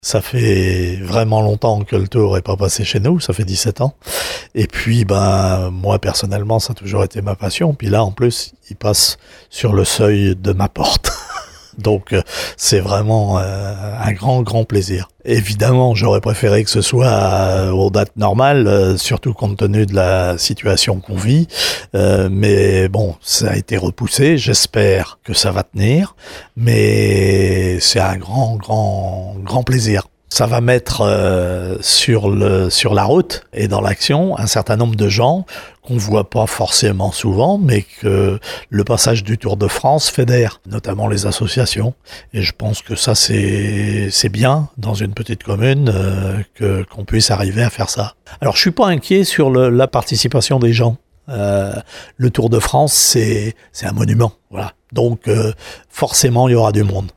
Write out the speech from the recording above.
Ça fait vraiment longtemps que le Tour n'est pas passé chez nous, ça fait 17 ans. Et puis, moi, personnellement, ça a toujours été ma passion. Puis là, en plus, il passe sur le seuil de ma porte. Donc, c'est vraiment un grand, grand plaisir. Évidemment, j'aurais préféré que ce soit aux dates normales, surtout compte tenu de la situation qu'on vit. Mais bon, ça a été repoussé. J'espère que ça va tenir. Mais c'est un grand, grand, grand plaisir. Ça va mettre sur la route et dans l'action un certain nombre de gens qu'on voit pas forcément souvent, mais que le passage du Tour de France fédère, notamment les associations. Et je pense que ça c'est bien dans une petite commune qu'on puisse arriver à faire ça. Alors je suis pas inquiet sur la participation des gens. Le Tour de France c'est un monument, voilà. Donc forcément il y aura du monde.